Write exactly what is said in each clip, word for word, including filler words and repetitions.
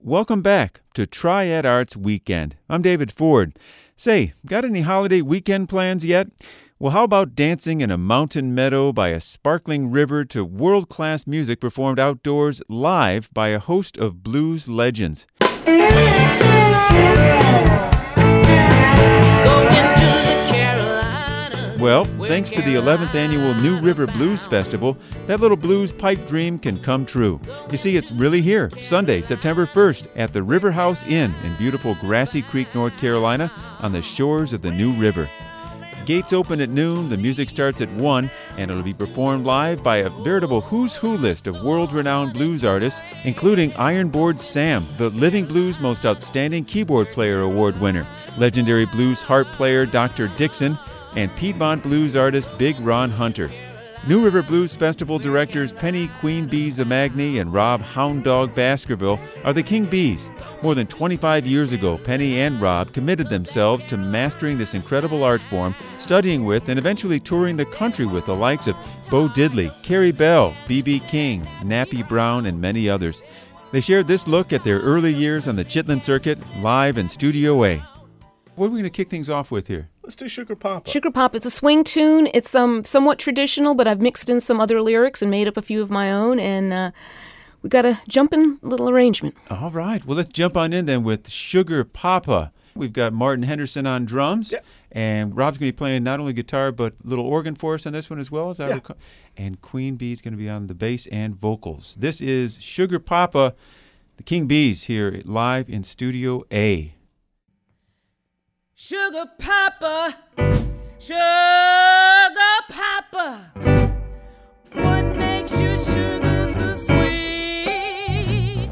Welcome back to Triad Arts Weekend. I'm David Ford. Say, got any holiday weekend plans yet? Well, how about dancing in a mountain meadow by a sparkling river to world-class music performed outdoors live by a host of blues legends? Well, thanks to the eleventh Annual New River Blues Festival, that little blues pipe dream can come true. You see, it's really here, Sunday, September first, at the River House Inn in beautiful Grassy Creek, North Carolina, on the shores of the New River. Gates open at noon, the music starts at one, and it'll be performed live by a veritable who's who list of world-renowned blues artists, including Ironboard Sam, the Living Blues Most Outstanding Keyboard Player Award winner, legendary blues harp player Doctor Dixon, and Piedmont blues artist Big Ron Hunter. New River Blues Festival directors Penny Queen Bee Zamagny and Rob Hound Dog Baskerville are the King Bees. More than twenty-five years ago, Penny and Rob committed themselves to mastering this incredible art form, studying with and eventually touring the country with the likes of Bo Diddley, Carrie Bell, B B King, Nappy Brown, and many others. They shared this look at their early years on the Chitlin Circuit, live in Studio A. What are we going to kick things off with here? Let's do Sugar Papa. Sugar Papa. It's a swing tune. It's um somewhat traditional, but I've mixed in some other lyrics and made up a few of my own, and uh, we got a jumping little arrangement. All right. Well, let's jump on in then with Sugar Papa. We've got Martin Henderson on drums, yeah. and Rob's going to be playing not only guitar but little organ for us on this one as well. Is that yeah. recall? And Queen Bee's going to be on the bass and vocals. This is Sugar Papa, the King Bees here live in Studio A. Sugar Papa, Sugar Papa, what makes your sugar so sweet?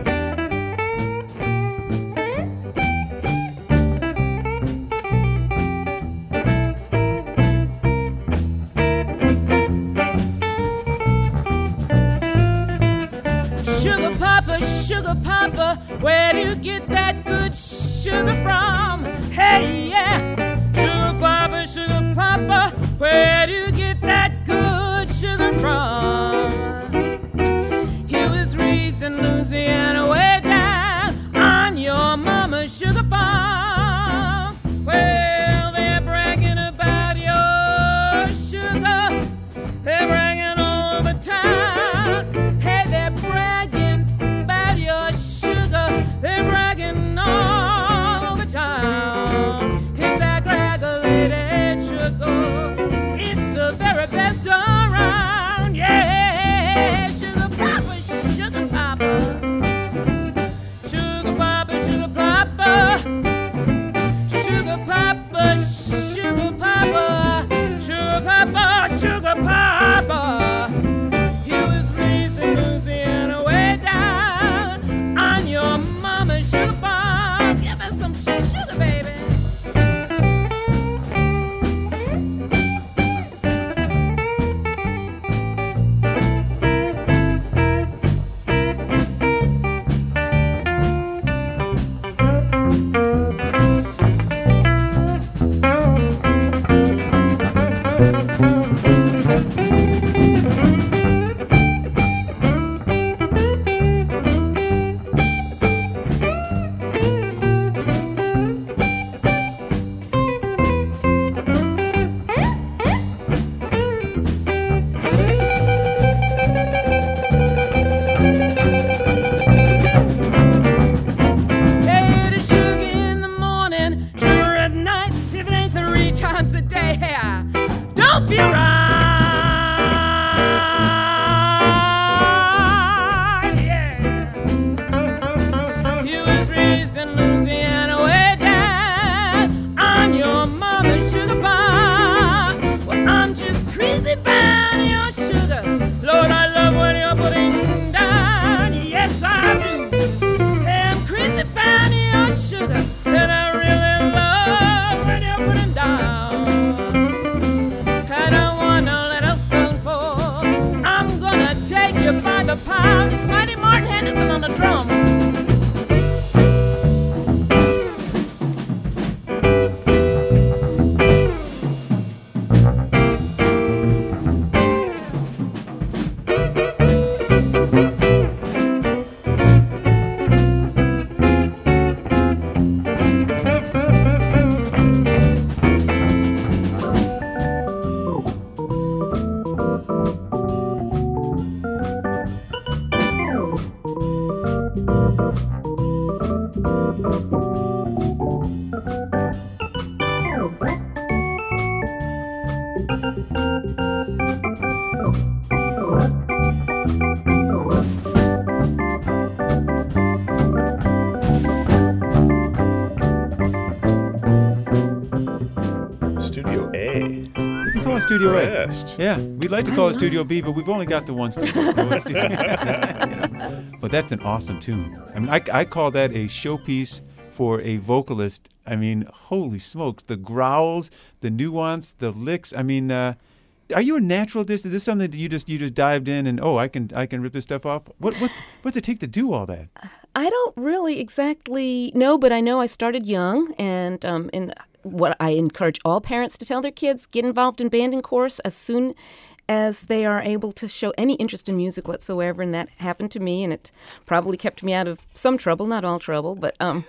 Sugar Papa, Sugar Papa, where do you get that good sugar from? Hey, yeah, Sugar Papa, Sugar Papa, where do you get that good sugar from? He was raised in Louisiana, way down on your mama's sugar farm. Well, they're bragging about your sugar, they're bragging all over town. Hey, they're bragging about your sugar, they're bragging all over town. It's that granulated sugar, it's the very best around. Yeah, Sugar Papa, Sugar Papa, Sugar Papa, Sugar Papa, Sugar Papa, Sugar Papa, Sugar Papa, Sugar Papa. He was raised in Louisiana, way down on your mama's sugar farm. Give us some sugar, baby. It's mighty Martin Henderson on the drum. Studio A. We call it Studio A. Rest. Yeah, we'd like to call it Studio B, but we've only got the one studio. So it's studio. You know. But that's an awesome tune. I mean, I, I call that a showpiece for a vocalist. I mean, holy smokes, the growls, the nuance, the licks. I mean, uh, are you a natural at this? Is this something that you just you just dived in and oh, I can I can rip this stuff off? What what's what's it take to do all that? I don't really exactly know, but I know I started young, and um, in what I encourage all parents to tell their kids, get involved in band and chorus as soon as they are able to show any interest in music whatsoever, and that happened to me, and it probably kept me out of some trouble, not all trouble, but um,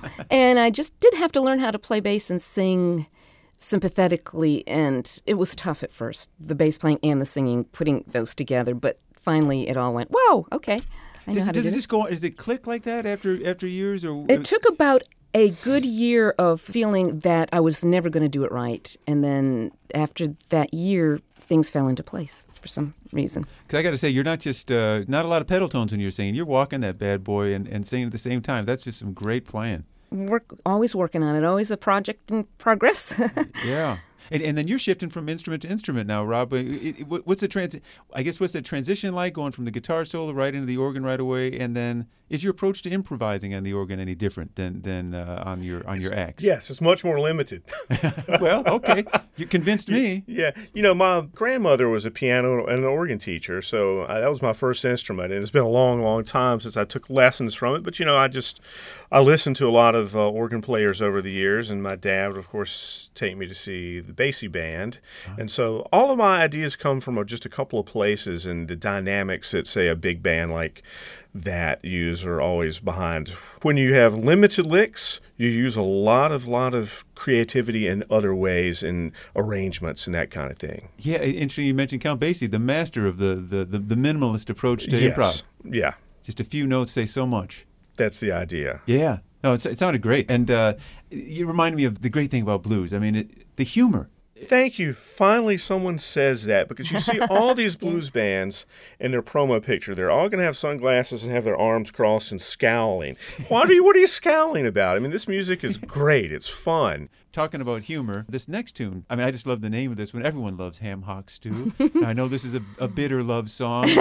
and I just did have to learn how to play bass and sing sympathetically, and it was tough at first, the bass playing and the singing, putting those together, but finally it all went, whoa, okay, I know Does, how to does do it this. just go? Does it click like that after after years, or It took about a good year of feeling that I was never going to do it right, and then after that year, things fell into place for some reason. Because I got to say, you're not just uh, not a lot of pedal tones when you're singing. You're walking that bad boy and, and singing at the same time. That's just some great playing. Work, always working on it, always a project in progress. Yeah. And, and then you're shifting from instrument to instrument now, Rob. It, it, what's the trans? I guess what's the transition like, going from the guitar solo right into the organ right away? And then is your approach to improvising on the organ any different than than uh, on your on your acts? Yes, it's much more limited. Well, okay, you convinced me. Yeah, you know, my grandmother was a piano and an organ teacher, so I, that was my first instrument, and it's been a long, long time since I took lessons from it. But you know, I just I listened to a lot of uh, organ players over the years, and my dad would, of course, take me to see the Basie Band, uh-huh. and so all of my ideas come from just a couple of places, and the dynamics that, say, a big band like that use are always behind. When you have limited licks, you use a lot of lot of creativity in other ways, in arrangements and that kind of thing. Yeah, interesting. You mentioned Count Basie, the master of the the, the, the minimalist approach to yes. improv. Yeah, just a few notes say so much. That's the idea. Yeah, no, it's, it sounded great, and uh, you reminded me of the great thing about blues. I mean, it, the humor. Thank you. Finally, someone says that, because you see all these blues bands in their promo picture. They're all going to have sunglasses and have their arms crossed and scowling. What are you, what are you scowling about? I mean, this music is great. It's fun. Talking about humor, this next tune, I mean, I just love the name of this one. Everyone loves Ham Hock Stew. I know this is a, a bitter love song.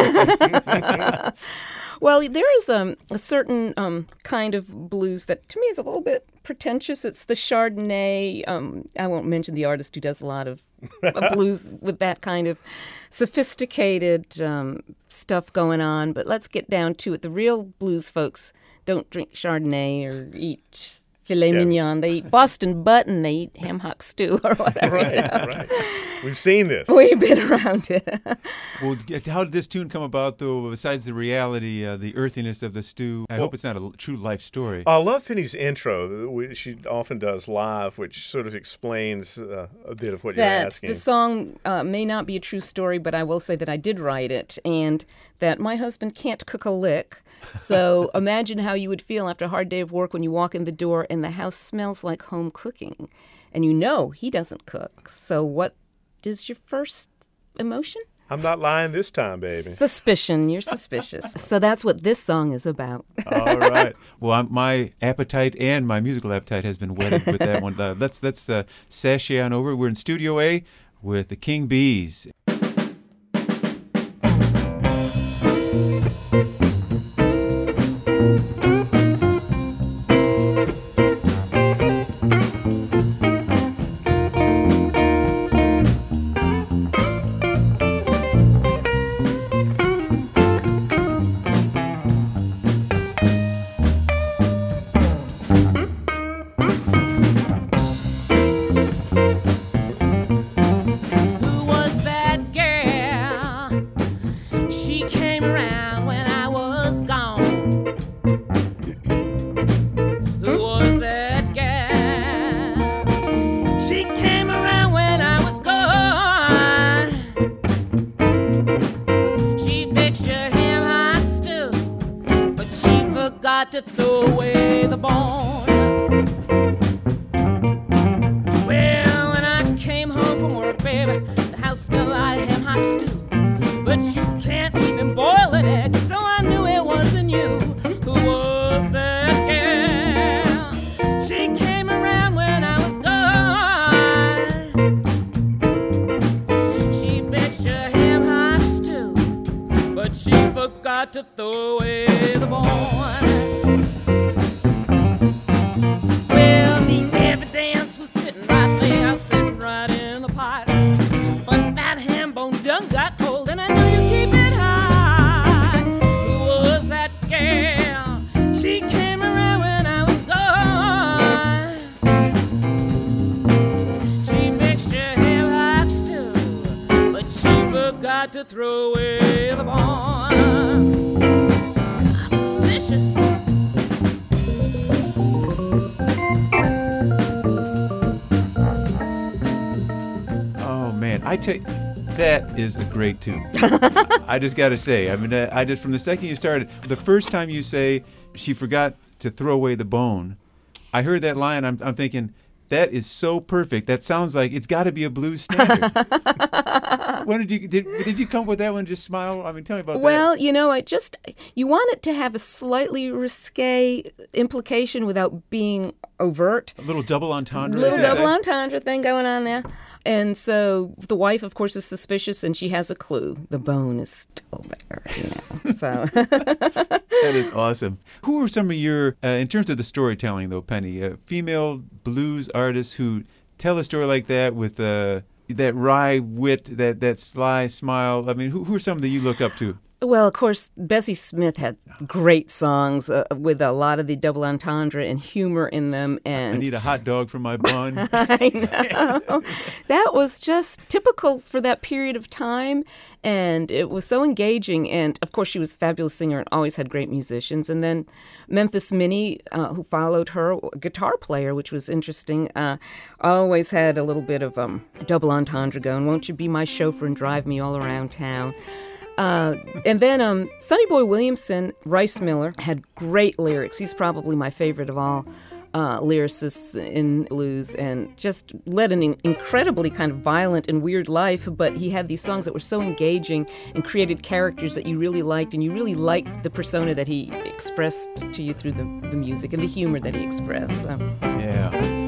Well, there is um, a certain um, kind of blues that to me is a little bit pretentious. It's the Chardonnay. Um, I won't mention the artist who does a lot of uh, blues with that kind of sophisticated um, stuff going on. But let's get down to it. The real blues folks don't drink Chardonnay or eat filet Yeah. mignon. They eat Boston butt and they eat ham hock stew or whatever. Right, you know? right. We've seen this. We've been around it. Well, how did this tune come about, though, besides the reality, uh, the earthiness of the stew? I Well, hope it's not a l- true life story. I love Penny's intro, which she often does live, which sort of explains uh, a bit of what you're That asking. the song uh, may not be a true story, but I will say that I did write it, and that my husband can't cook a lick. So imagine how you would feel after a hard day of work when you walk in the door and the house smells like home cooking, and you know he doesn't cook. So what is your first emotion? I'm not lying this time, baby. Suspicion. You're suspicious. So that's what this song is about. All right. Well, I'm, my appetite and my musical appetite has been whetted with that one. Uh, let's let's uh, sashay on over. We're in Studio A with the King Bees. Who was that forgot to throw away the bone. Well, when I came home from work, baby, the house smelled like ham hock stew. But you can't even boil an egg, so I knew it wasn't you. Who was that girl? She came around when I was gone. She fixed your ham hock stew, but she forgot to throw away the bone. Well, the evidence was sitting right there, sitting right in the pot. But that ham bone done got cold, and I knew you keep it hot. Who was that girl? She came around when I was gone. She fixed your ham hock stew, but she forgot to throw away the bone. Oh man, I tell you, that is a great tune. I just got to say, I mean, I just from the second you started, the first time you say she forgot to throw away the bone, I heard that line. I'm, I'm thinking that is so perfect. That sounds like it's got to be a blues standard. When did you did, did you come up with that one? Just smile. I mean, tell me about well, that. Well, you know, I just you want it to have a slightly risque implication without being overt. A little double entendre. Little double entendre thing going on there. And so the wife, of course, is suspicious, and she has a clue. The bone is still there, you know. So that is awesome. Who are some of your, uh, in terms of the storytelling, though, Penny, uh, female blues artists who tell a story like that with uh, that wry wit, that that sly smile? I mean, who, who are some that you look up to? Well, of course, Bessie Smith had great songs uh, with a lot of the double entendre and humor in them. And I need a hot dog for my bun. I know. That was just typical for that period of time, and it was so engaging. And, of course, she was a fabulous singer and always had great musicians. And then Memphis Minnie, uh, who followed her, a guitar player, which was interesting, uh, always had a little bit of um, double entendre going. Won't you be my chauffeur and drive me all around town? Uh, and then um, Sonny Boy Williamson, Rice Miller, had great lyrics. He's probably my favorite of all uh, lyricists in blues, and just led an in- incredibly kind of violent and weird life, but he had these songs that were so engaging and created characters that you really liked, and you really liked the persona that he expressed to you through the, the music and the humor that he expressed. So. Yeah.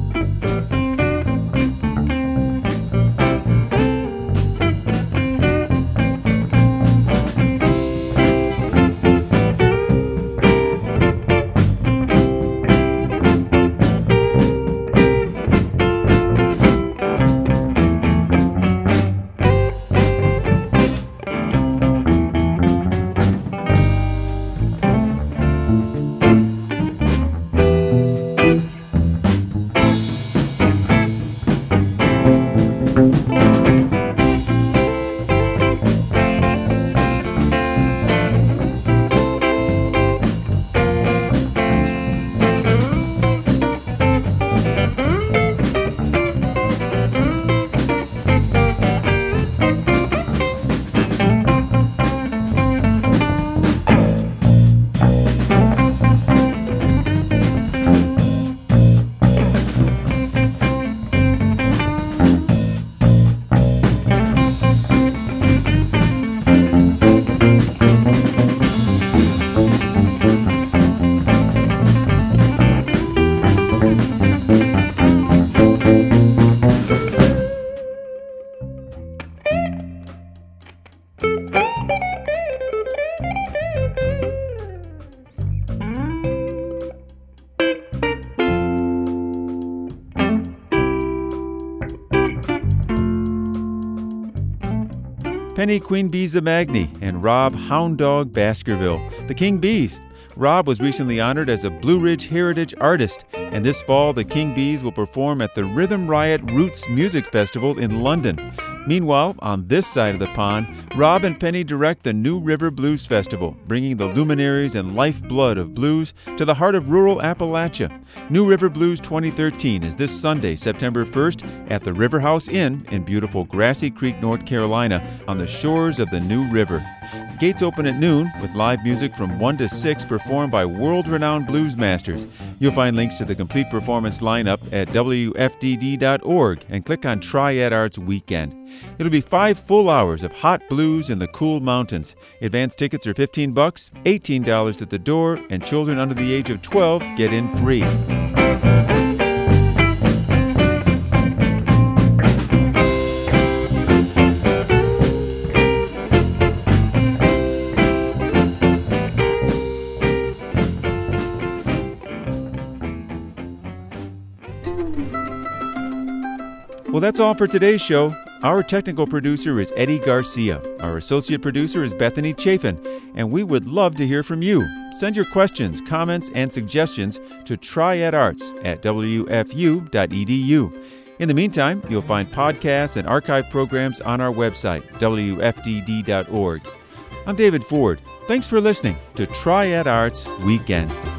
Penny Queen Bee Zamagny and Rob Hound Dog Baskerville, the King Bees. Rob was recently honored as a Blue Ridge Heritage Artist, and this fall the King Bees will perform at the Rhythm Riot Roots Music Festival in London. Meanwhile, on this side of the pond, Rob and Penny direct the New River Blues Festival, bringing the luminaries and lifeblood of blues to the heart of rural Appalachia. New River Blues twenty thirteen is this Sunday, September first, at the River House Inn in beautiful Grassy Creek, North Carolina, on the shores of the New River. Gates open at noon with live music from one to six performed by world-renowned blues masters. You'll find links to the complete performance lineup at W F D D dot org and click on Triad Arts Weekend. It'll be five full hours of hot blues in the cool mountains. Advance tickets are fifteen bucks, eighteen dollars at the door, and children under the age of twelve get in free. Well, that's all for today's show. Our technical producer is Eddie Garcia. Our associate producer is Bethany Chafin. And we would love to hear from you. Send your questions, comments, and suggestions to triadarts at w f u dot e d u. In the meantime, you'll find podcasts and archive programs on our website, w f d d dot org. I'm David Ford. Thanks for listening to Triad Arts Weekend.